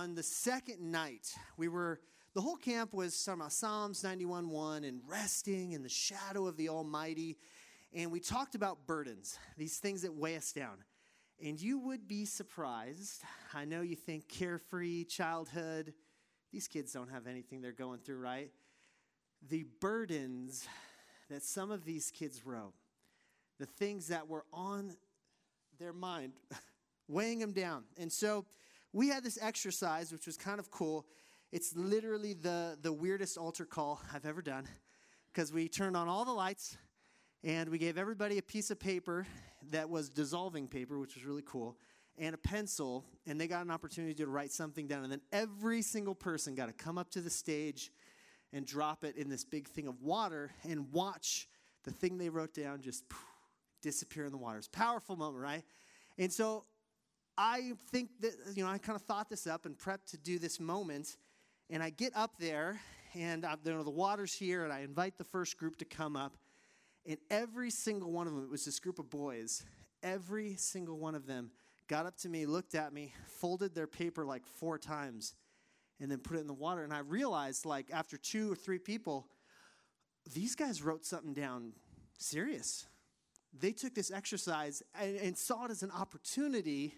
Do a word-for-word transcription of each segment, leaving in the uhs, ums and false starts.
on the second night, we were, the whole camp was talking about Psalms ninety-one one and resting in the shadow of the Almighty. And we talked about burdens, these things that weigh us down. And you would be surprised. I know you think carefree childhood. These kids don't have anything they're going through, right? The burdens that some of these kids wrote, the things that were on their mind, weighing them down. And so we had this exercise, which was kind of cool. It's literally the, the weirdest altar call I've ever done, because we turned on all the lights, and we gave everybody a piece of paper that was dissolving paper, which was really cool, and a pencil, and they got an opportunity to write something down. And then every single person got to come up to the stage and drop it in this big thing of water and watch the thing they wrote down just poof, disappear in the water. It's a powerful moment, right? And so I think that, you know, I kind of thought this up and prepped to do this moment. And I get up there, and I, you know, the water's here, and I invite the first group to come up. And every single one of them, it was this group of boys, every single one of them got up to me, looked at me, folded their paper like four times, and then put it in the water. And I realized, like, after two or three people, these guys wrote something down serious. They took this exercise and, and saw it as an opportunity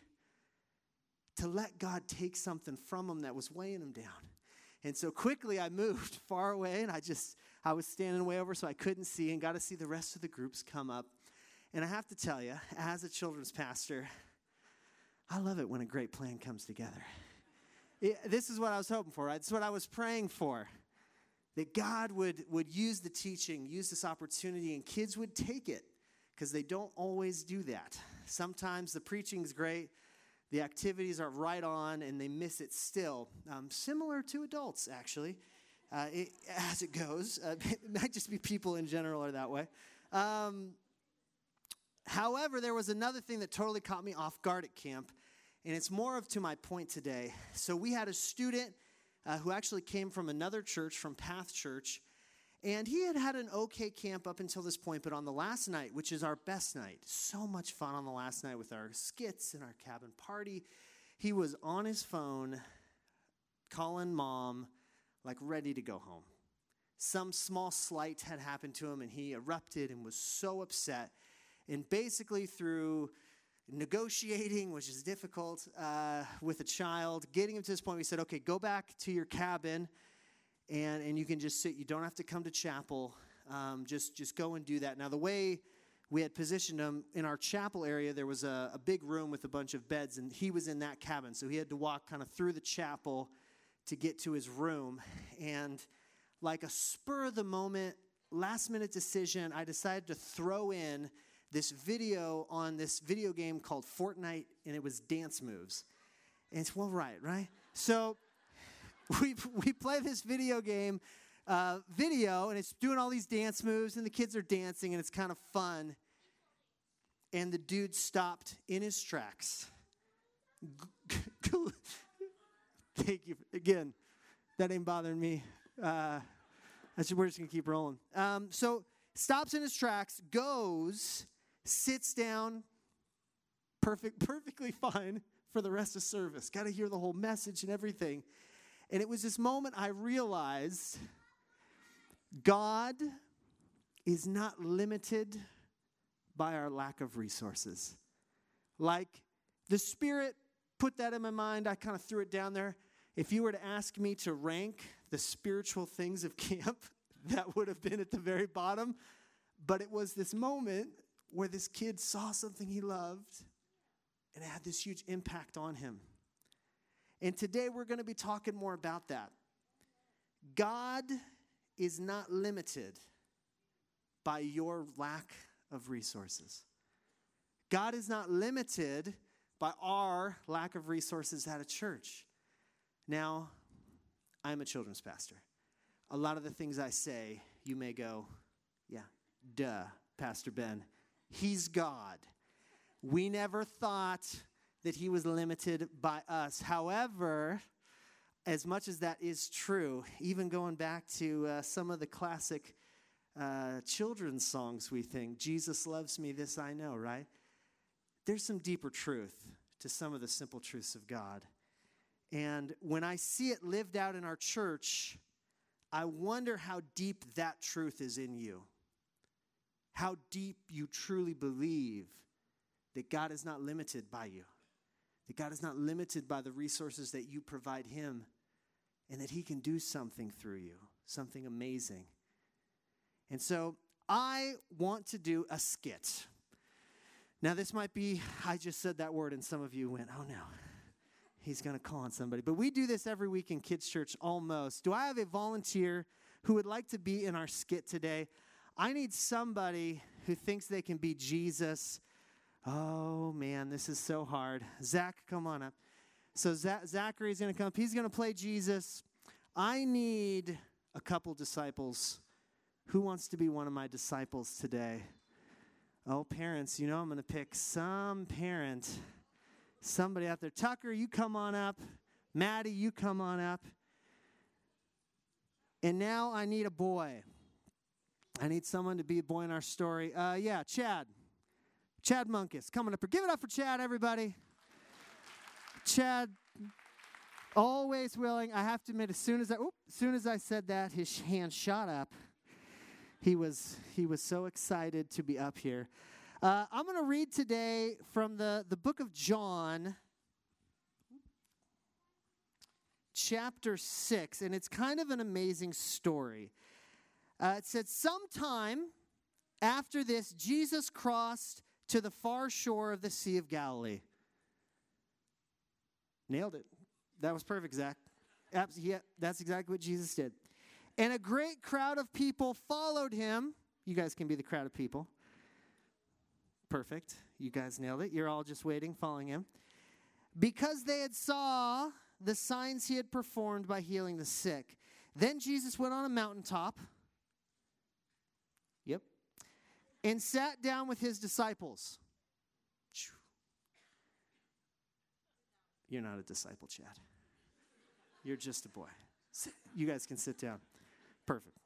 to let God take something from them that was weighing them down. And so quickly I moved far away, and I just, I was standing way over so I couldn't see, and got to see the rest of the groups come up. And I have to tell you, as a children's pastor, I love it when a great plan comes together. It, this is what I was hoping for, right? This is what I was praying for, that God would, would use the teaching, use this opportunity, and kids would take it, because they don't always do that. Sometimes the preaching's great, the activities are right on, and they miss it still. Um, similar to adults, actually, uh, it, as it goes. Uh, it might just be people in general are that way. Um, however, there was another thing that totally caught me off guard at camp, and it's more of to my point today. So we had a student uh, who actually came from another church, from Path Church, and he had had an okay camp up until this point, but on the last night, which is our best night, so much fun on the last night with our skits and our cabin party, he was on his phone calling mom, like ready to go home. Some small slight had happened to him, and he erupted and was so upset. And basically through negotiating, which is difficult, uh, with a child, getting him to this point, we said, okay, go back to your cabin, And and you can just sit. You don't have to come to chapel. Um, just just go and do that. Now, the way we had positioned him, in our chapel area, there was a, a big room with a bunch of beds, and he was in that cabin. So he had to walk kind of through the chapel to get to his room. And like a spur-of-the-moment, last-minute decision, I decided to throw in this video on this video game called Fortnite, and it was dance moves. And it's, well, right, right? So We we play this video game uh, video, and it's doing all these dance moves, and the kids are dancing, and it's kind of fun. And the dude stopped in his tracks. Thank you. Again, that ain't bothering me. Uh, that's, we're just going to keep rolling. Um, so stops in his tracks, goes, sits down, perfect, perfectly fine for the rest of service. Got to hear the whole message and everything. And it was this moment I realized God is not limited by our lack of resources. Like, the Spirit put that in my mind. I kind of threw it down there. If you were to ask me to rank the spiritual things of camp, that would have been at the very bottom. But it was this moment where this kid saw something he loved, and it had this huge impact on him. And today we're going to be talking more about that. God is not limited by your lack of resources. God is not limited by our lack of resources at a church. Now, I'm a children's pastor. A lot of the things I say, you may go, yeah, duh, Pastor Ben. He's God. We never thought that he was limited by us. However, as much as that is true, even going back to uh, some of the classic uh, children's songs we think, Jesus loves me, this I know, right? There's some deeper truth to some of the simple truths of God. And when I see it lived out in our church, I wonder how deep that truth is in you. How deep you truly believe that God is not limited by you. That God is not limited by the resources that you provide him. And that he can do something through you. Something amazing. And so I want to do a skit. Now this might be, I just said that word and some of you went, oh no, he's going to call on somebody. But we do this every week in kids' church almost. Do I have a volunteer who would like to be in our skit today? I need somebody who thinks they can be Jesus. Oh man, this is so hard. Zach, come on up. So Zach, Zachary's going to come up. He's going to play Jesus. I need a couple disciples. Who wants to be one of my disciples today? Oh, parents, you know I'm going to pick some parent. Somebody out there. Tucker, you come on up. Maddie, you come on up. And now I need a boy. I need someone to be a boy in our story. Uh, yeah, Chad. Chad Munkus, coming up. Give it up for Chad, everybody. Chad, always willing. I have to admit, as soon as I, oop, as soon as I said that, his hand shot up. He was he was so excited to be up here. Uh, I'm going to read today from the, the book of John, chapter six, and it's kind of an amazing story. Uh, it said, sometime after this, Jesus crossed to the far shore of the Sea of Galilee. Nailed it. That was perfect, Zach. Abs- yeah, that's exactly what Jesus did. And a great crowd of people followed him. You guys can be the crowd of people. Perfect. You guys nailed it. You're all just waiting, following him. Because they had saw the signs he had performed by healing the sick. Then Jesus went on a mountaintop. Yep. And sat down with his disciples. You're not a disciple, Chad. You're just a boy. You guys can sit down. Perfect.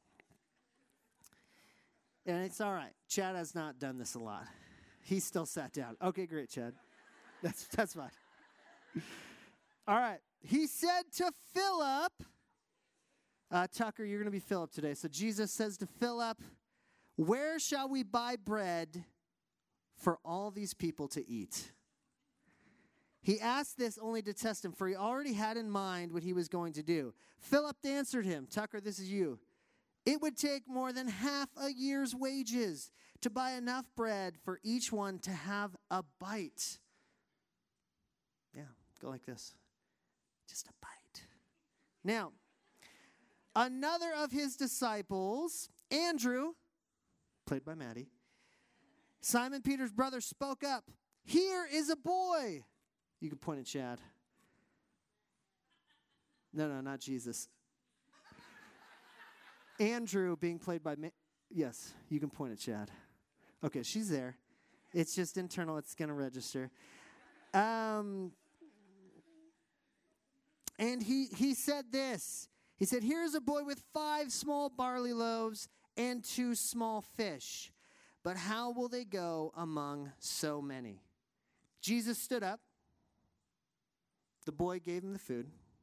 And it's all right. Chad has not done this a lot. He still sat down. Okay, great, Chad. That's that's fine. All right. He said to Philip, uh, Tucker, you're going to be Philip today. So Jesus says to Philip, where shall we buy bread for all these people to eat? He asked this only to test him, for he already had in mind what he was going to do. Philip answered him, Tucker, this is you. It would take more than half a year's wages to buy enough bread for each one to have a bite. Yeah, go like this. Just a bite. Now, another of his disciples, Andrew, played by Maddie, Simon Peter's brother, spoke up. Here is a boy. You can point at Chad. No, no, not Jesus. Andrew being played by, Ma- yes, you can point at Chad. Okay, she's there. It's just internal. It's going to register. Um, and he, he said this. He said, here's a boy with five small barley loaves and two small fish. But how will they go among so many? Jesus stood up. The boy gave him the food.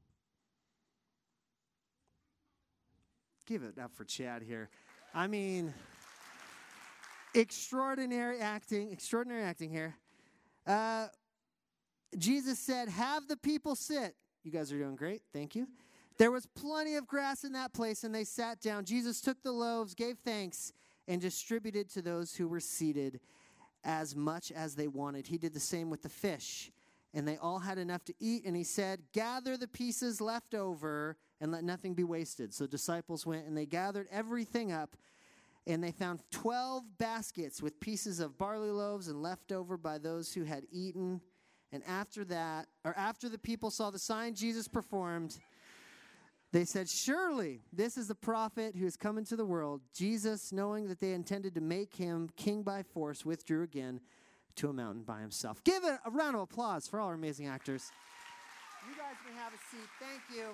Give it up for Chad here. I mean, extraordinary acting, extraordinary acting here. Uh, Jesus said, have the people sit. You guys are doing great. Thank you. There was plenty of grass in that place, and they sat down. Jesus took the loaves, gave thanks, and distributed to those who were seated as much as they wanted. He did the same with the fish. And they all had enough to eat, and he said, gather the pieces left over and let nothing be wasted. So disciples went, and they gathered everything up, and they found twelve baskets with pieces of barley loaves and left over by those who had eaten. And after that, or after the people saw the sign Jesus performed, they said, surely this is the prophet who has come into the world. Jesus, knowing that they intended to make him king by force, withdrew again to a mountain by himself. Give it a round of applause for all our amazing actors. You guys may have a seat. Thank you.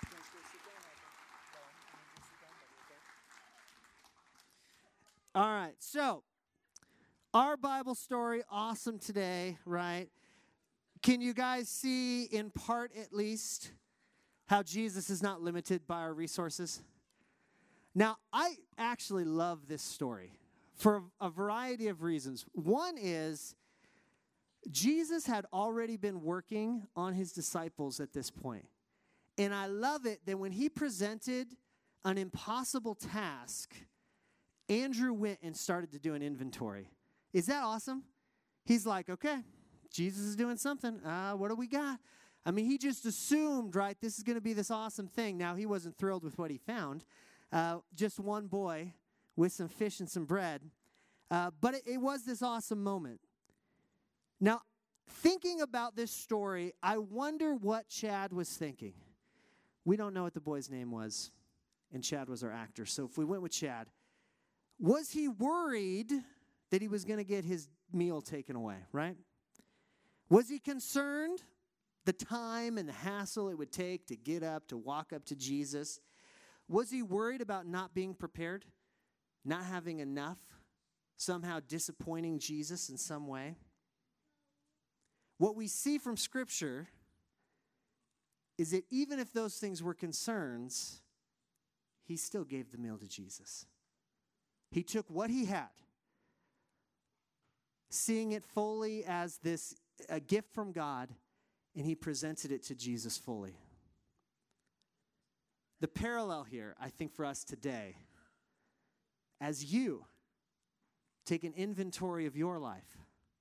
All right, so our Bible story, awesome today, right? Can you guys see, in part at least, how Jesus is not limited by our resources? Now, I actually love this story for a variety of reasons. One is Jesus had already been working on his disciples at this point. And I love it that when he presented an impossible task, Andrew went and started to do an inventory. Is that awesome? He's like, okay, Jesus is doing something. Uh, what do we got? I mean, he just assumed, right, this is going to be this awesome thing. Now, he wasn't thrilled with what he found. Uh, just one boy with some fish and some bread. Uh, but it, it was this awesome moment. Now, thinking about this story, I wonder what Chad was thinking. We don't know what the boy's name was, and Chad was our actor. So if we went with Chad, was he worried that he was going to get his meal taken away, right? Was he concerned the time and the hassle it would take to get up, to walk up to Jesus? Was he worried about not being prepared, not having enough, somehow disappointing Jesus in some way? What we see from Scripture is that even if those things were concerns, he still gave the meal to Jesus. He took what he had, seeing it fully as this a gift from God, and he presented it to Jesus fully. The parallel here, I think, for us today, as you take an inventory of your life,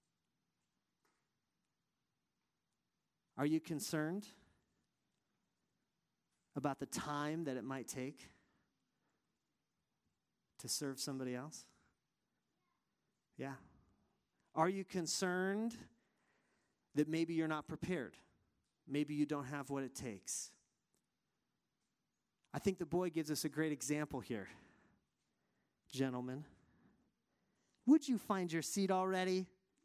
are you concerned about the time that it might take to serve somebody else? Yeah. Are you concerned that maybe you're not prepared? Maybe you don't have what it takes? I think the boy gives us a great example here. Gentlemen, would you find your seat already?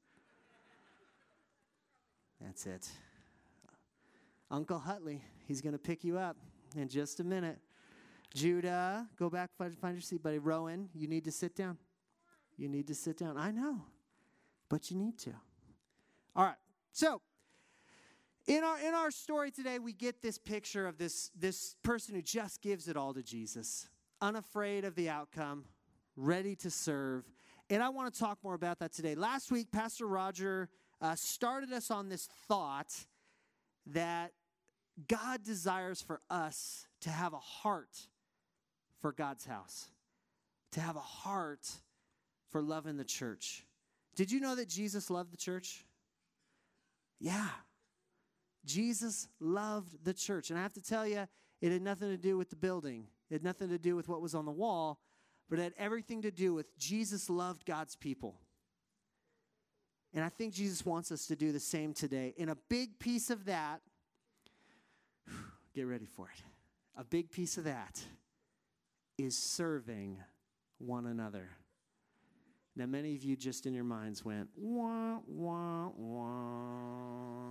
That's it. Uncle Hutley, he's going to pick you up in just a minute. Judah, go back, find, find your seat, buddy. Rowan, you need to sit down. You need to sit down. I know, but you need to. All right, so in our in our story today, we get this picture of this, this person who just gives it all to Jesus, unafraid of the outcome, ready to serve. And I want to talk more about that today. Last week, Pastor Roger uh, started us on this thought that God desires for us to have a heart for God's house, to have a heart for loving the church. Did you know that Jesus loved the church? Yeah. Jesus loved the church. And I have to tell you, it had nothing to do with the building. It had nothing to do with what was on the wall, but it had everything to do with Jesus loved God's people. And I think Jesus wants us to do the same today. And a big piece of that, get ready for it. A big piece of that is serving one another. Now, many of you just in your minds went, wah, wah, wah.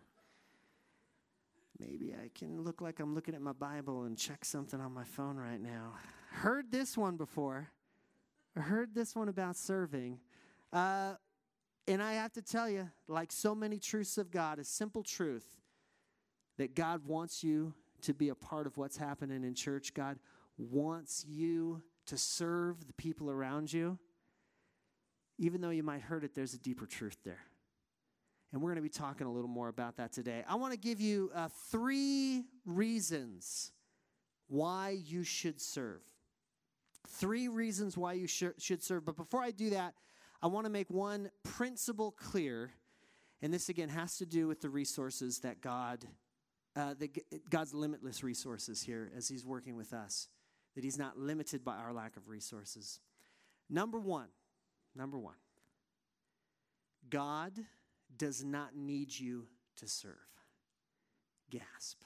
Maybe I can look like I'm looking at my Bible and check something on my phone right now. Heard this one before. Heard this one about serving. Uh, and I have to tell you, like so many truths of God, a simple truth that God wants you to be a part of what's happening in church. God wants you to serve the people around you. Even though you might heard it, there's a deeper truth there. And we're going to be talking a little more about that today. I want to give you uh, three reasons why you should serve. Three reasons why you sh- should serve. But before I do that, I want to make one principle clear. And this, again, has to do with the resources that God, uh, the, God's limitless resources here as he's working with us. That he's not limited by our lack of resources. Number one. Number one, God does not need you to serve. Gasp.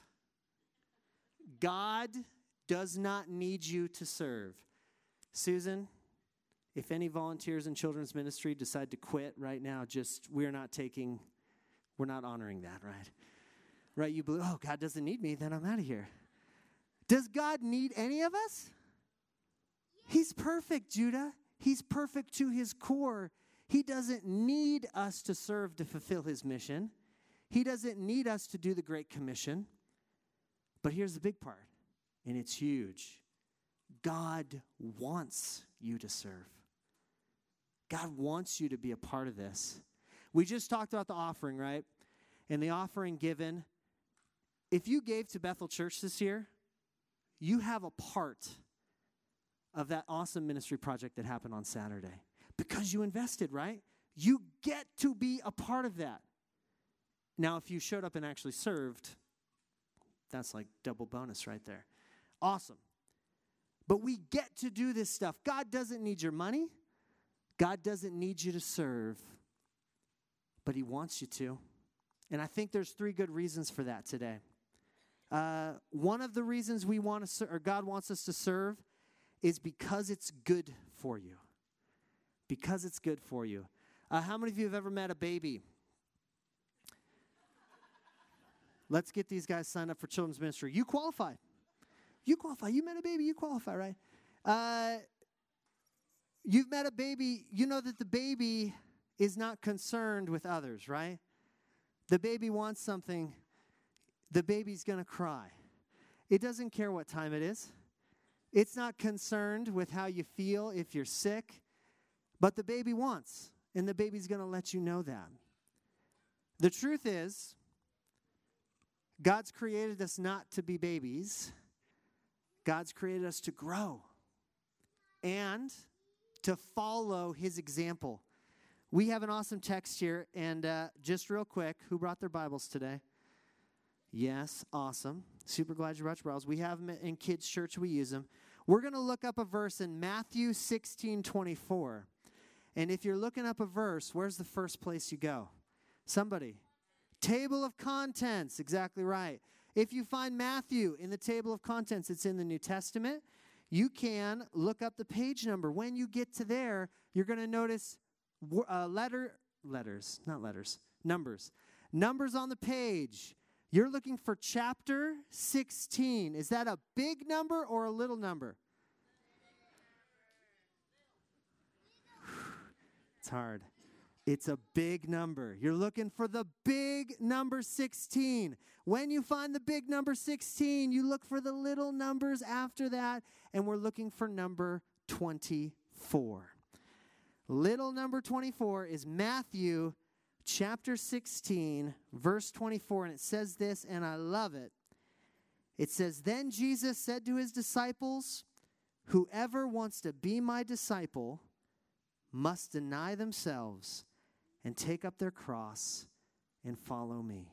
God does not need you to serve. Susan, if any volunteers in children's ministry decide to quit right now, just, we're not taking, we're not honoring that, right? Right, you believe, oh, God doesn't need me, then I'm out of here. Does God need any of us? He's perfect, Judah. He's perfect to his core. He doesn't need us to serve to fulfill his mission. He doesn't need us to do the Great Commission. But here's the big part, and it's huge. God wants you to serve. God wants you to be a part of this. We just talked about the offering, right? And the offering given. If you gave to Bethel Church this year, you have a part of that awesome ministry project that happened on Saturday. Because you invested, right? You get to be a part of that. Now, if you showed up and actually served, that's like double bonus right there. Awesome. But we get to do this stuff. God doesn't need your money. God doesn't need you to serve. But he wants you to. And I think there's three good reasons for that today. Uh, one of the reasons we want to serve, or God wants us to serve, is because it's good for you. Because it's good for you. Uh, how many of you have ever met a baby? Let's get these guys signed up for children's ministry. You qualify. You qualify. You met a baby, you qualify, right? Uh, you've met a baby, you know that the baby is not concerned with others, right? The baby wants something, the baby's going to cry. It doesn't care what time it is. It's not concerned with how you feel if you're sick, but the baby wants, and the baby's going to let you know that. The truth is, God's created us not to be babies. God's created us to grow and to follow his example. We have an awesome text here, and uh, just real quick, who brought their Bibles today? Yes, awesome. Super glad you brought your Bibles. We have them in kids' church. We use them. We're going to look up a verse in Matthew sixteen twenty-four. And if you're looking up a verse, where's the first place you go? Somebody. Table of contents, exactly right. If you find Matthew in the table of contents, it's in the New Testament. You can look up the page number. When you get to there, you're going to notice uh, letter, letters, not letters, numbers. Numbers on the page. You're looking for chapter sixteen. Is that a big number or a little number? It's hard. It's a big number. You're looking for the big number sixteen. When you find the big number sixteen, you look for the little numbers after that, and we're looking for number twenty-four. Little number twenty-four is Matthew chapter sixteen, verse twenty-four, and it says this, and I love it. It says, "Then Jesus said to his disciples, 'Whoever wants to be my disciple must deny themselves and take up their cross and follow me.'"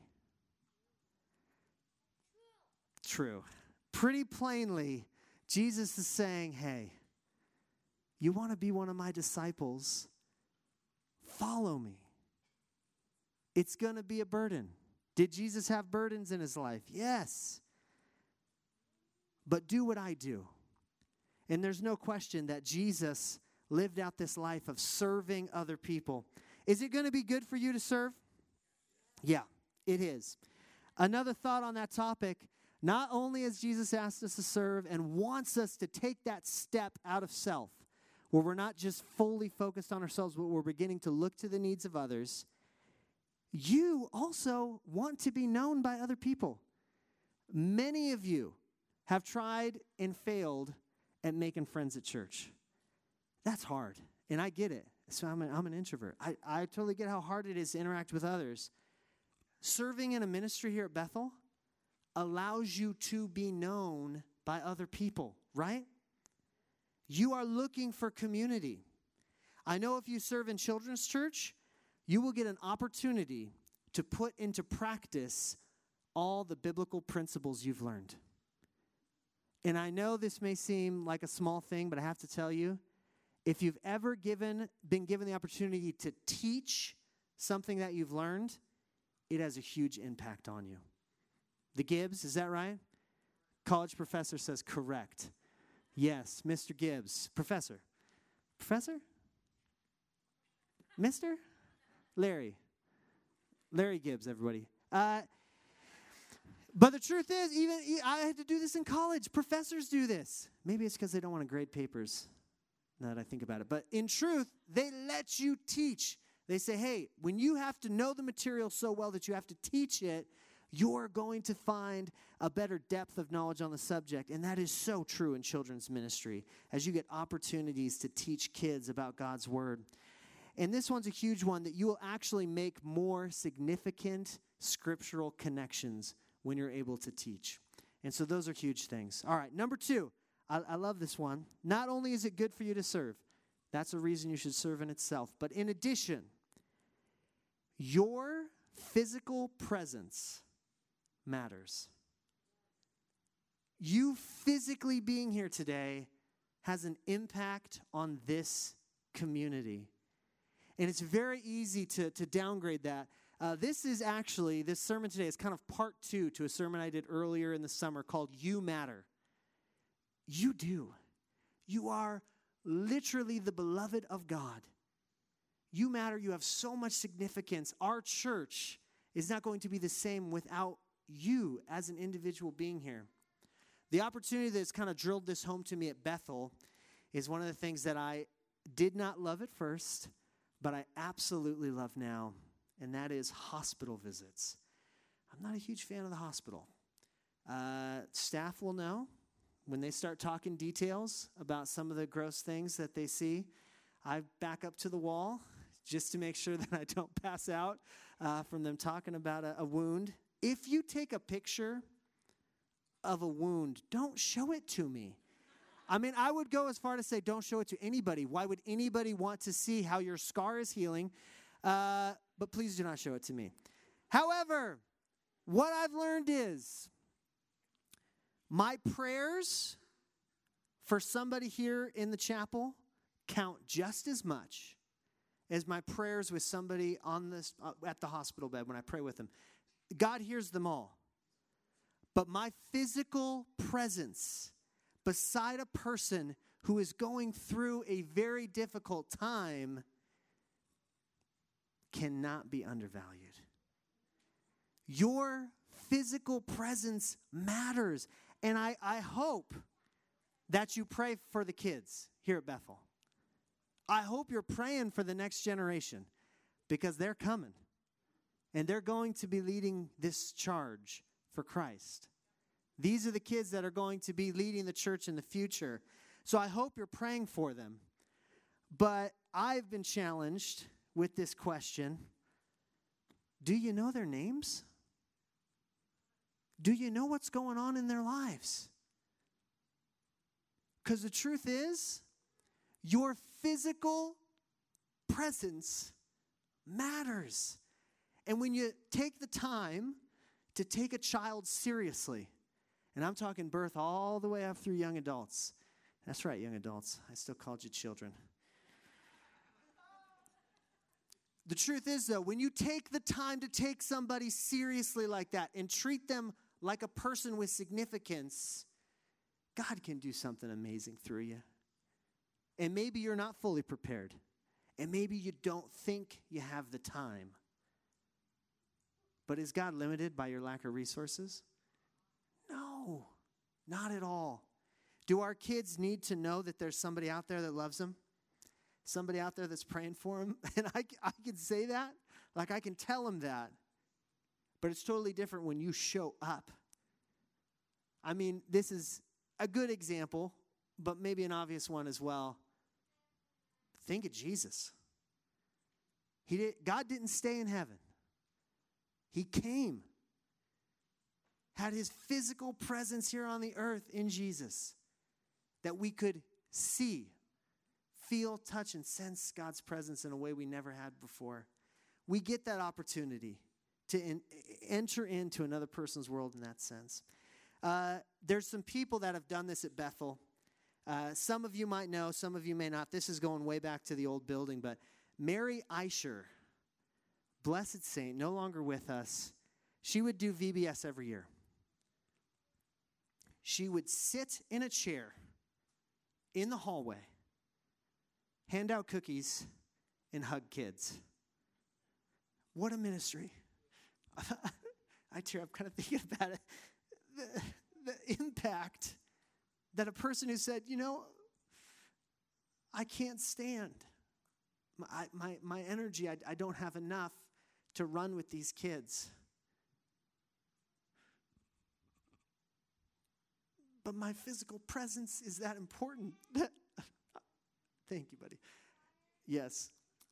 True. Pretty plainly, Jesus is saying, hey, you want to be one of my disciples? Follow me. It's going to be a burden. Did Jesus have burdens in his life? Yes. But do what I do. And there's no question that Jesus lived out this life of serving other people. Is it going to be good for you to serve? Yeah, it is. Another thought on that topic, not only has Jesus asked us to serve and wants us to take that step out of self, where we're not just fully focused on ourselves, but we're beginning to look to the needs of others, you also want to be known by other people. Many of you have tried and failed at making friends at church. That's hard, and I get it. So I'm an, I'm an introvert. I, I totally get how hard it is to interact with others. Serving in a ministry here at Bethel allows you to be known by other people, right? You are looking for community. I know if you serve in children's church, you will get an opportunity to put into practice all the biblical principles you've learned. And I know this may seem like a small thing, but I have to tell you, if you've ever given, been given the opportunity to teach something that you've learned, it has a huge impact on you. The Gibbs, is that right? College professor says correct. Yes, Mister Gibbs. Professor. Professor? Mister? Larry. Larry Gibbs, everybody. Uh, but the truth is, even I had to do this in college. Professors do this. Maybe it's because they don't want to grade papers, now that I think about it. But in truth, they let you teach. They say, hey, when you have to know the material so well that you have to teach it, you're going to find a better depth of knowledge on the subject. And that is so true in children's ministry as you get opportunities to teach kids about God's word. And this one's a huge one, that you will actually make more significant scriptural connections when you're able to teach. And so those are huge things. All right, number two, I, I love this one. Not only is it good for you to serve, that's a reason you should serve in itself. But in addition, your physical presence matters. You physically being here today has an impact on this community. And it's very easy to, to downgrade that. Uh, this is actually, this sermon today is kind of part two to a sermon I did earlier in the summer called You Matter. You do. You are literally the beloved of God. You matter. You have so much significance. Our church is not going to be the same without you as an individual being here. The opportunity that's kind of drilled this home to me at Bethel is one of the things that I did not love at first, but I absolutely love now, and that is hospital visits. I'm not a huge fan of the hospital. Uh, staff will know when they start talking details about some of the gross things that they see. I back up to the wall just to make sure that I don't pass out uh, from them talking about a, a wound. If you take a picture of a wound, don't show it to me. I mean, I would go as far to say don't show it to anybody. Why would anybody want to see how your scar is healing? Uh, but please do not show it to me. However, what I've learned is my prayers for somebody here in the chapel count just as much as my prayers with somebody on this uh, at the hospital bed when I pray with them. God hears them all. But my physical presence beside a person who is going through a very difficult time cannot be undervalued. Your physical presence matters. And I, I hope that you pray for the kids here at Bethel. I hope you're praying for the next generation because they're coming. And they're going to be leading this charge for Christ. These are the kids that are going to be leading the church in the future. So I hope you're praying for them. But I've been challenged with this question. Do you know their names? Do you know what's going on in their lives? Because the truth is, your physical presence matters. And when you take the time to take a child seriously, and I'm talking birth all the way up through young adults. That's right, young adults. I still called you children. The truth is, though, when you take the time to take somebody seriously like that and treat them like a person with significance, God can do something amazing through you. And maybe you're not fully prepared. And maybe you don't think you have the time. But is God limited by your lack of resources? No, not at all. Do our kids need to know that there's somebody out there that loves them? Somebody out there that's praying for them? And I, I can say that. Like I can tell them that. But it's totally different when you show up. I mean, this is a good example, but maybe an obvious one as well. Think of Jesus. He did, God didn't stay in heaven. He came. Had his physical presence here on the earth in Jesus that we could see, feel, touch, and sense God's presence in a way we never had before. We get that opportunity to in, enter into another person's world in that sense. Uh, there's some people that have done this at Bethel. Uh, some of you might know, some of you may not. This is going way back to the old building, but Mary Eicher, blessed saint, no longer with us, she would do V B S every year. She would sit in a chair in the hallway, hand out cookies, and hug kids. What a ministry. I tear up kind of thinking about it. The, the impact that a person who said, you know, I can't stand my, my, my energy, I, I don't have enough to run with these kids. But my physical presence is that important. Thank you, buddy. Yes.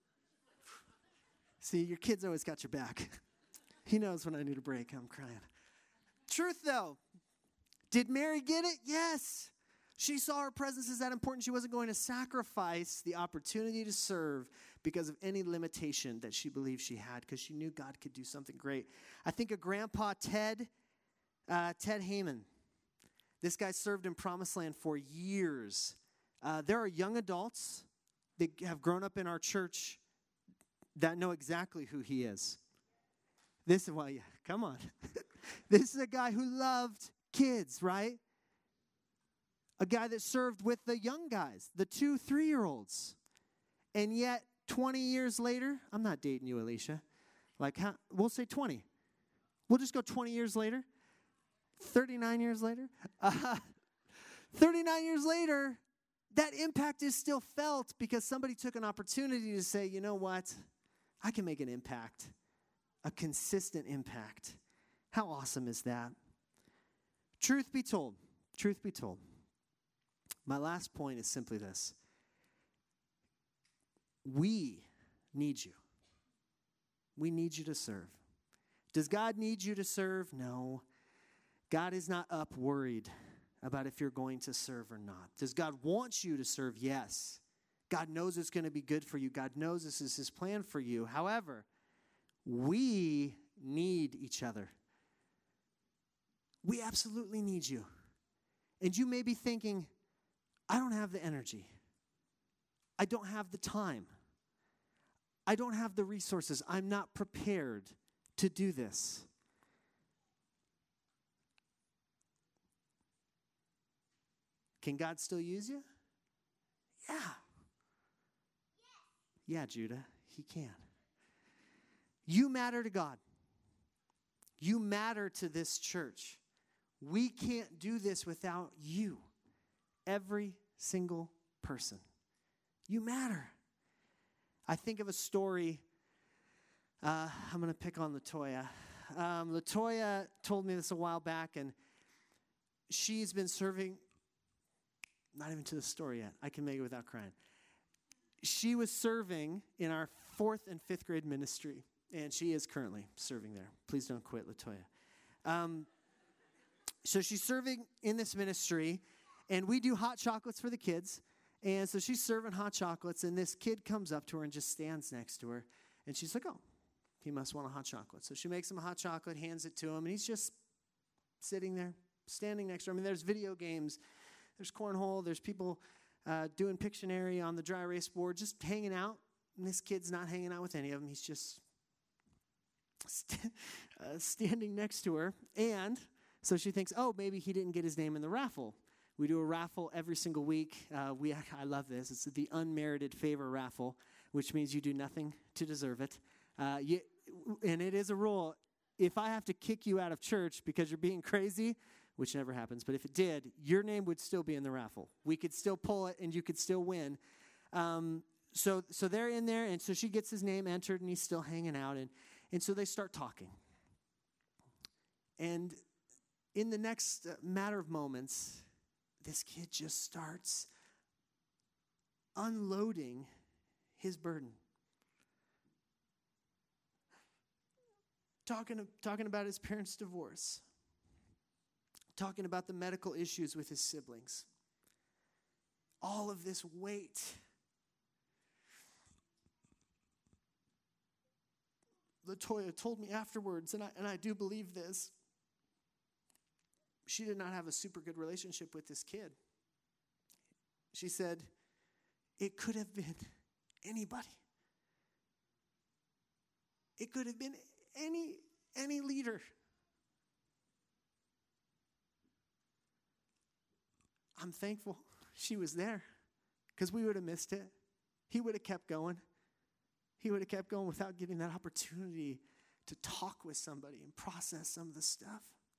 See, your kid's always got your back. He knows when I need a break. I'm crying. Truth, though. Did Mary get it? Yes. She saw her presence as that important. She wasn't going to sacrifice the opportunity to serve because of any limitation that she believed she had, because she knew God could do something great. I think of Grandpa Ted, uh, Ted Heyman. This guy served in Promised Land for years. Uh, there are young adults that have grown up in our church that know exactly who he is. This is, well, yeah, come on. This is a guy who loved kids, right? A guy that served with the young guys, the two, three-year-olds. And yet, twenty years later, I'm not dating you, Alicia. Like, how, we'll say twenty. We'll just go twenty years later. thirty-nine years later. Uh, thirty-nine years later, that impact is still felt because somebody took an opportunity to say, you know what? I can make an impact, a consistent impact. How awesome is that? Truth be told, truth be told, my last point is simply this. We need you. We need you to serve. Does God need you to serve? No. God is not up worried about if you're going to serve or not. Does God want you to serve? Yes. God knows it's going to be good for you. God knows this is his plan for you. However, we need each other. We absolutely need you. And you may be thinking, I don't have the energy. I don't have the time. I don't have the resources. I'm not prepared to do this. Can God still use you? Yeah. Yeah, Judah, he can. You matter to God. You matter to this church. We can't do this without you. Every single person. You matter. I think of a story. Uh, I'm going to pick on LaToya. Um, LaToya told me this a while back, and she's been serving. Not even to the story yet. I can make it without crying. She was serving in our fourth and fifth grade ministry, and she is currently serving there. Please don't quit, LaToya. Um, so she's serving in this ministry, and we do hot chocolates for the kids. And so she's serving hot chocolates, and this kid comes up to her and just stands next to her. And she's like, oh, he must want a hot chocolate. So she makes him a hot chocolate, hands it to him, and he's just sitting there, standing next to her. I mean, there's video games. There's cornhole. There's people uh, doing Pictionary on the dry erase board, just hanging out. And this kid's not hanging out with any of them. He's just st- uh, standing next to her. And so she thinks, oh, maybe he didn't get his name in the raffle. We do a raffle every single week. Uh, we I love this. It's the unmerited favor raffle, which means you do nothing to deserve it. Uh, you, and it is a rule. If I have to kick you out of church because you're being crazy, which never happens, but if it did, your name would still be in the raffle. We could still pull it, and you could still win. Um, so so they're in there, and so she gets his name entered, and he's still hanging out. And, and so they start talking. And in the next matter of moments, this kid just starts unloading his burden. Talking, talking about his parents' divorce. Talking about the medical issues with his siblings. All of this weight. LaToya told me afterwards, and I, and I do believe this, she did not have a super good relationship with this kid. She said, it could have been anybody. It could have been any, any leader. I'm thankful she was there because we would have missed it. He would have kept going. He would have kept going without getting that opportunity to talk with somebody and process some of the stuff.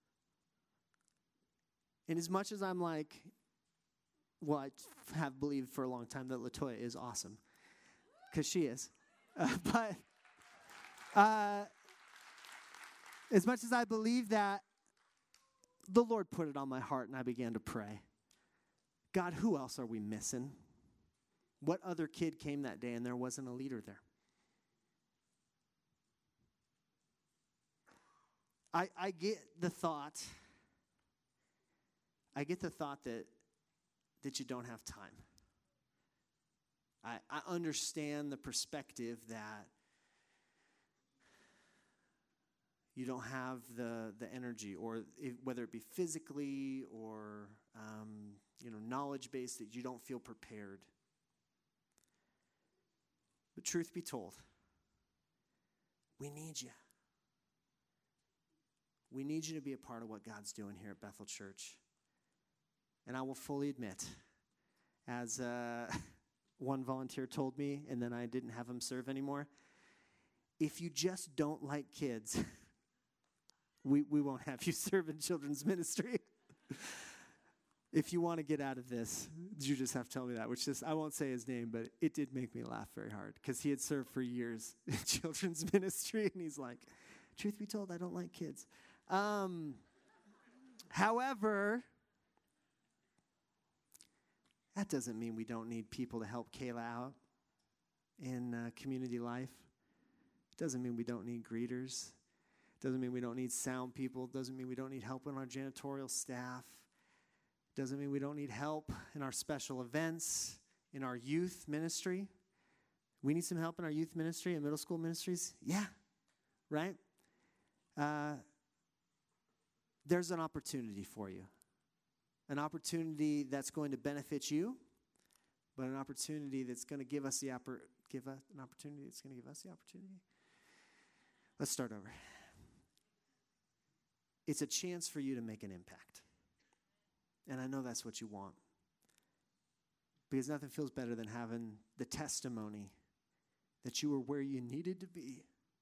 And as much as I'm like, well, I have believed for a long time that LaToya is awesome. because she is. Uh, but uh, as much as I believe that, the Lord put it on my heart, and I began to pray. God, who else are we missing? What other kid came that day and there wasn't a leader there? I, I get the thought, I get the thought that, that you don't have time. I, I understand the perspective that you don't have the, the energy, or if, whether it be physically or um, you know, knowledge-based, that you don't feel prepared. But truth be told, we need you. We need you to be a part of what God's doing here at Bethel Church. And I will fully admit, as uh, one volunteer told me, and then I didn't have him serve anymore, if you just don't like kids, we, we won't have you serve in children's ministry. If you want to get out of this, you just have to tell me that, which is, I won't say his name, but it did make me laugh very hard, because he had served for years in children's ministry, and he's like, truth be told, I don't like kids. Um, however, that doesn't mean we don't need people to help Kayla out in uh, community life. It doesn't mean we don't need greeters. It doesn't mean we don't need sound people. It doesn't mean we don't need help in our janitorial staff. It doesn't mean we don't need help in our special events, in our youth ministry. We need some help in our youth ministry and middle school ministries. Yeah, right? Uh, there's an opportunity for you. An opportunity that's going to benefit you, but an opportunity that's going to give us the oppor- give us an opportunity that's going to give us the opportunity. Let's start over. It's a chance for you to make an impact. And I know that's what you want. Because nothing feels better than having the testimony that you were where you needed to be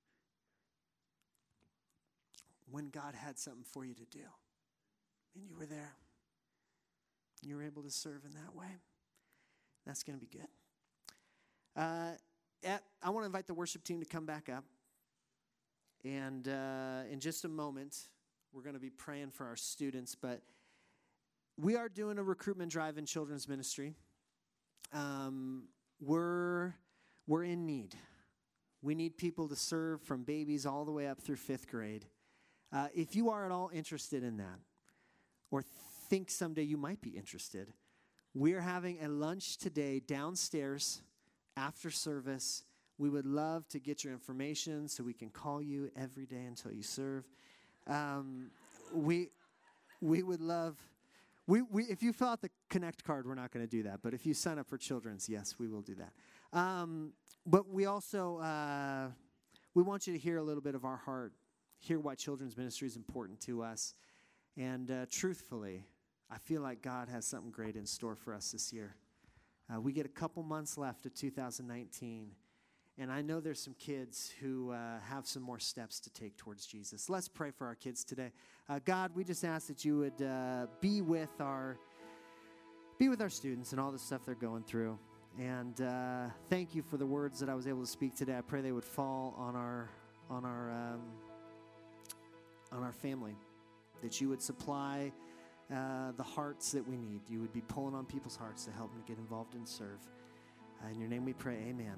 when God had something for you to do. And you were there. And you were able to serve in that way. That's going to be good. Uh, at, I want to invite the worship team to come back up. And uh, in just a moment, we're going to be praying for our students. But we are doing a recruitment drive in children's ministry. Um, we're, we're in need. We need people to serve from babies all the way up through fifth grade. Uh, if you are at all interested in that, or think someday you might be interested, we're having a lunch today downstairs after service. We would love to get your information so we can call you every day until you serve. Um, we we would love, we, we if you fill out the Connect card, we're not going to do that. But if you sign up for children's, yes, we will do that. Um, but we also, uh, we want you to hear a little bit of our heart, hear why children's ministry is important to us. And uh, truthfully, I feel like God has something great in store for us this year. Uh, we get a couple months left of two thousand nineteen, and I know there's some kids who uh, have some more steps to take towards Jesus. Let's pray for our kids today. Uh, God, we just ask that you would uh, be with our be with our students and all the stuff they're going through. And uh, thank you for the words that I was able to speak today. I pray they would fall on our on our um, on our family, that you would supply uh, the hearts that we need. You would be pulling on people's hearts to help them to get involved and serve. Uh, in your name we pray, amen.